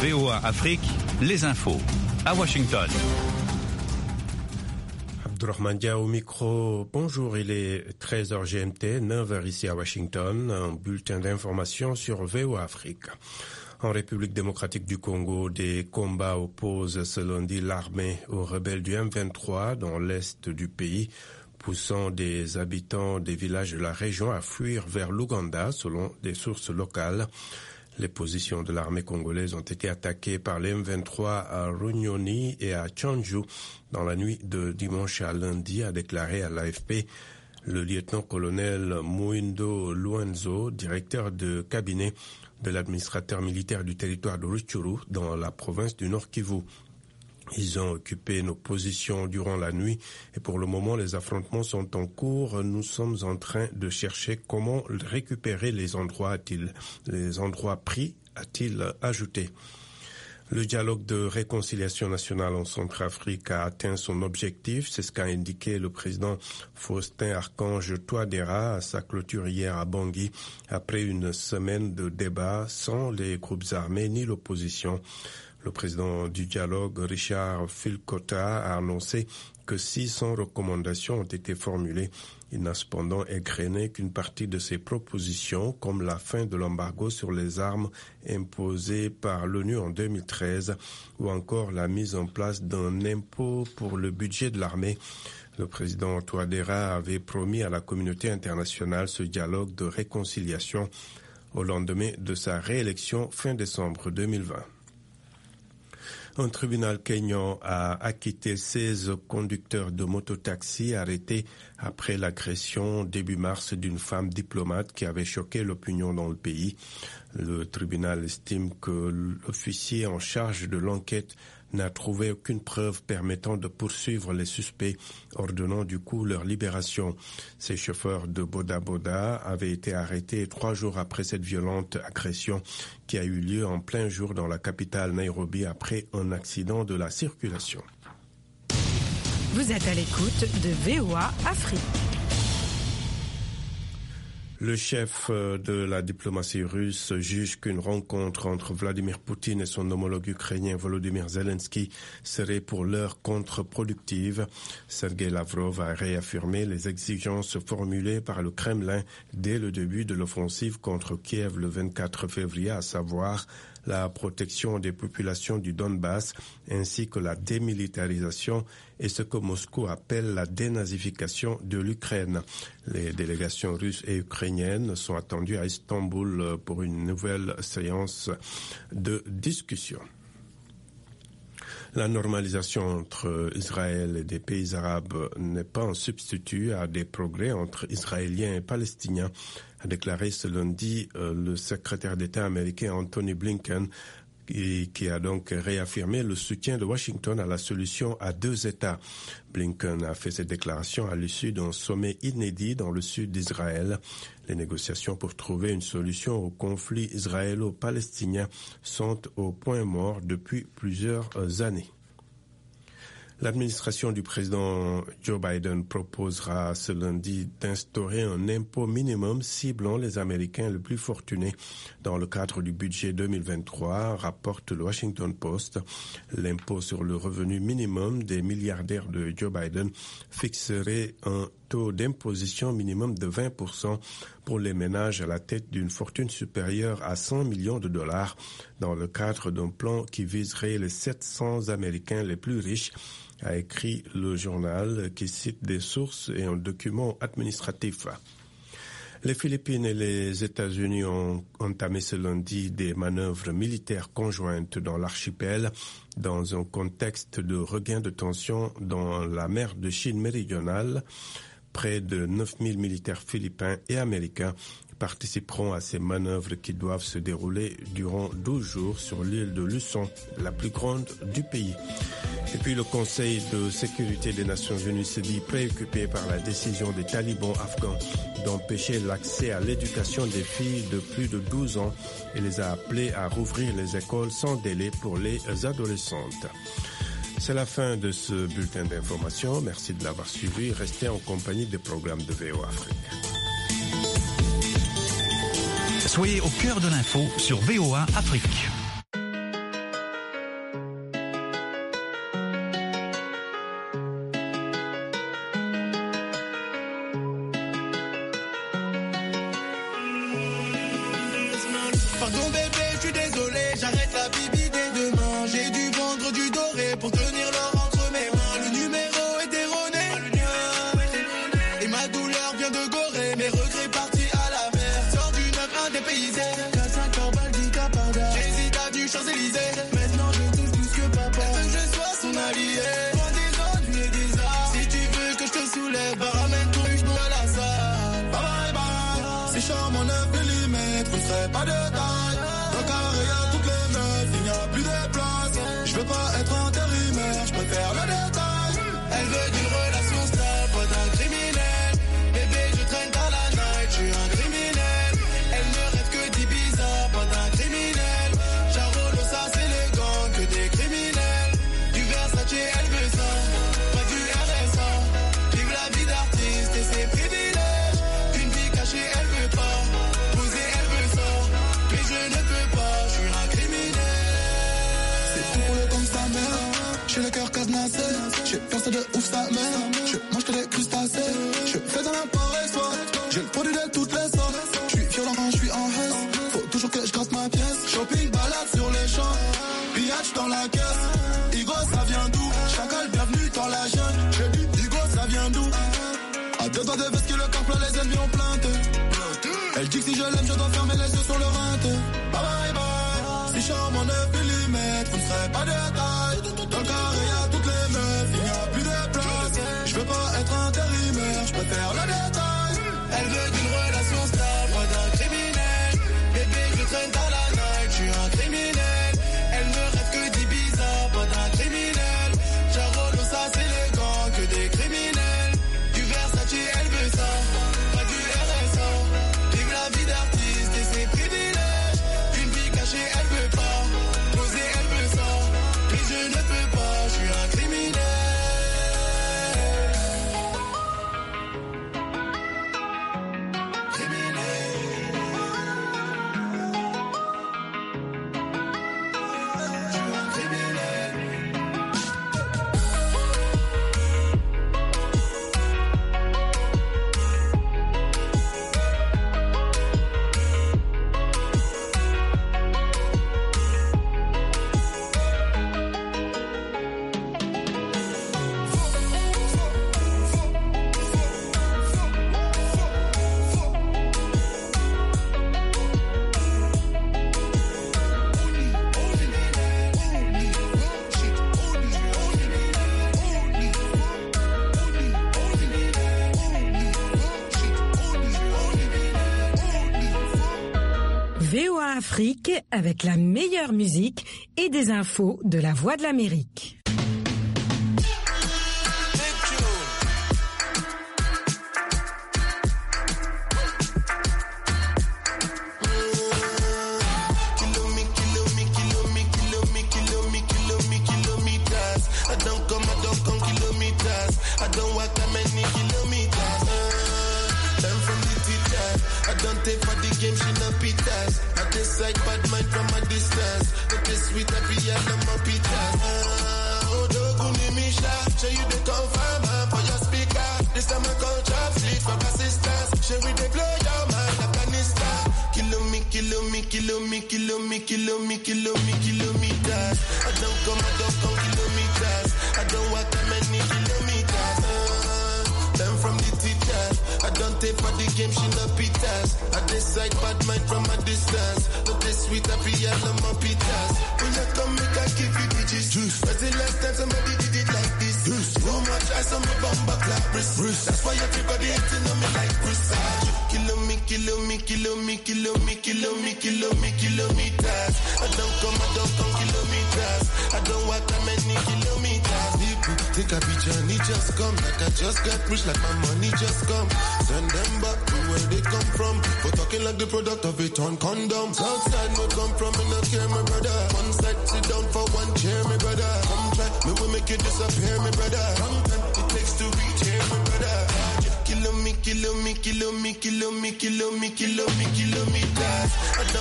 VOA Afrique, les infos. À Washington. Abdourahmane Dia au micro. Bonjour, il est 13h GMT, 9h ici à Washington. Un bulletin d'information sur VOA Afrique. En République démocratique du Congo, des combats opposent ce lundi l'armée aux rebelles du M23 dans l'est du pays, poussant des habitants des villages de la région à fuir vers l'Ouganda, selon des sources locales. Les positions de l'armée congolaise ont été attaquées par les M23 à Runyoni et à Tchandjou dans la nuit de dimanche à lundi, a déclaré à l'AFP le lieutenant-colonel Mouindo Luanzo, directeur de cabinet de l'administrateur militaire du territoire de Rutshuru dans la province du Nord Kivu. Ils ont occupé nos positions durant la nuit et pour le moment les affrontements sont en cours. Nous sommes en train de chercher comment récupérer les endroits pris, a-t-il ajouté. Le dialogue de réconciliation nationale en Centrafrique a atteint son objectif. C'est ce qu'a indiqué le président Faustin Archange Touadéra à sa clôture hier à Bangui après une semaine de débats sans les groupes armés ni l'opposition. Le président du dialogue, Richard Filkota, a annoncé que 600 recommandations ont été formulées. Il n'a cependant égrené qu'une partie de ces propositions, comme la fin de l'embargo sur les armes imposé par l'ONU en 2013, ou encore la mise en place d'un impôt pour le budget de l'armée. Le président Touadéra avait promis à la communauté internationale ce dialogue de réconciliation au lendemain de sa réélection fin décembre 2020. Un tribunal kényan a acquitté 16 conducteurs de mototaxi arrêtés après l'agression début mars d'une femme diplomate qui avait choqué l'opinion dans le pays. Le tribunal estime que l'officier en charge de l'enquête n'a trouvé aucune preuve permettant de poursuivre les suspects, ordonnant du coup leur libération. Ces chauffeurs de Boda Boda avaient été arrêtés 3 jours après cette violente agression qui a eu lieu en plein jour dans la capitale Nairobi après un accident de la circulation. Vous êtes à l'écoute de VOA Afrique. Le chef de la diplomatie russe juge qu'une rencontre entre Vladimir Poutine et son homologue ukrainien Volodymyr Zelensky serait pour l'heure contre-productive. Sergei Lavrov a réaffirmé les exigences formulées par le Kremlin dès le début de l'offensive contre Kiev le 24 février, à savoir la protection des populations du Donbass ainsi que la démilitarisation et ce que Moscou appelle la dénazification de l'Ukraine. Les délégations russes et ukrainiennes sont attendues à Istanbul pour une nouvelle séance de discussion. La normalisation entre Israël et des pays arabes n'est pas un substitut à des progrès entre Israéliens et Palestiniens, a déclaré ce lundi le secrétaire d'État américain Anthony Blinken, qui a donc réaffirmé le soutien de Washington à la solution à 2 États. Blinken a fait cette déclaration à l'issue d'un sommet inédit dans le sud d'Israël. Les négociations pour trouver une solution au conflit israélo-palestinien sont au point mort depuis plusieurs années. L'administration du président Joe Biden proposera ce lundi d'instaurer un impôt minimum ciblant les Américains les plus fortunés dans le cadre du budget 2023, rapporte le Washington Post. L'impôt sur le revenu minimum des milliardaires de Joe Biden fixerait un taux d'imposition minimum de 20% pour les ménages à la tête d'une fortune supérieure à 100 millions de dollars dans le cadre d'un plan qui viserait les 700 Américains les plus riches, a écrit le journal qui cite des sources et un document administratif. Les Philippines et les États-Unis ont entamé ce lundi des manœuvres militaires conjointes dans l'archipel dans un contexte de regain de tension dans la mer de Chine méridionale. Près de 9000 militaires philippins et américains participeront à ces manœuvres qui doivent se dérouler durant 12 jours sur l'île de Luzon, la plus grande du pays. Et puis le Conseil de sécurité des Nations Unies se dit préoccupé par la décision des talibans afghans d'empêcher l'accès à l'éducation des filles de plus de 12 ans et les a appelés à rouvrir les écoles sans délai pour les adolescentes. C'est la fin de ce bulletin d'information. Merci de l'avoir suivi. Restez en compagnie des programmes de VOA Afrique. Soyez au cœur de l'info sur VOA Afrique. Pardon bébé, je suis désolé, j'arrête la bibi dès demain. J'ai dû vendre du doré pour tenir l'or entre mes mains. Le numéro est erroné, et ma douleur vient de Gorée. Mes regrets partis à la mer, sors du 9-1 dépaysé. 4-5 heures baldi caparda, j'hésite avenue Champs-Élysées. Maintenant je touche plus que papa, que je sois son allié. Loin des ennuis et des arts, si tu veux que je te soulève, bah ramène ton huche à la salle. Bye bye bye, c'est charme en 9 mm, vous ne serez pas de taille. Dans le carré y'a toutes les meufs, il n'y a plus de place. Je veux pas être intérimaire, je préfère le détail. Elle veut d'une relation stable, pas d'un criminel. Bébé je traîne dans la night, je suis un criminel. Elle ne rêve que d'Ibiza, pas d'un criminel. Jarolo ça c'est le gang, que des criminels. Du Versace elle veut ça, pas du RSA. Vive la vie d'artiste et ses privilèges. Une vie cachée elle veut pas, poser elle veut ça. Mais je ne peux pas, je suis un criminel. C'est tout pour le comme sa mère, j'ai le cœur cadenassé. J'ai pensé de ouf sa mère, je mange que des crustacés. Je fais dans la paresse, j'ai le produit de toutes les sortes. Je suis violent quand je suis en haisse, faut toujours que je gratte ma pièce. Shopping, balade sur les champs, pillage dans la caisse. Igo ça vient d'où? Chacal bienvenue dans la jungle. Je dis Igo ça vient d'où? À deux doigts de veste que le corps plein, les ennemis ont plainte. Elle dit que si je l'aime je dois fermer les yeux sur le rente. Bye bye bye, si charme en 9 mm, vous ne serez pas de taille. Dans le carré y'a toutes les meufs, il n'y a plus de place. Je veux pas être intérimaire, je préfère le détail. Elle veut d'une relation stable, pas d'un criminel. Bébé je traîne dans la night, je suis un criminel. Elle ne rêve que d'Ibiza, pas d'un criminel. Jarolo ça c'est le gang, que des criminels. Du Versace elle veut ça, pas du RSA. Vive la vie d'artiste et ses privilèges. Une vie cachée elle veut pas, poser elle veut ça. Mais je ne peux pas, je suis un criminel. VOA Afrique avec la meilleure musique et des infos de la Voix de l'Amérique. Kilometers. I don't come kilometers. I don't walk that many kilometers. Learn from the teacher. I don't take for the game, she no pitas. I decide bad mind from a distance. Not this sweet, I be all of my pitas. When you come, make I give you the gist. When's the last time somebody did it like this? So much ice on my bumper clap wrist. That's why everybody hating on me like Chris. Kilometers. I don't come kilometers. I don't walk that many kilometers. People think I be Johnny just come. Like I just got rich, like my money just come. Send them back to where they come from. For talking like the product of a torn condom. Southside no come from, me no care, my brother. One side, sit down for one chair, my brother. Come try, me will make you disappear, my brother. Long time it takes to reach here, my brother. Kilometers. I don't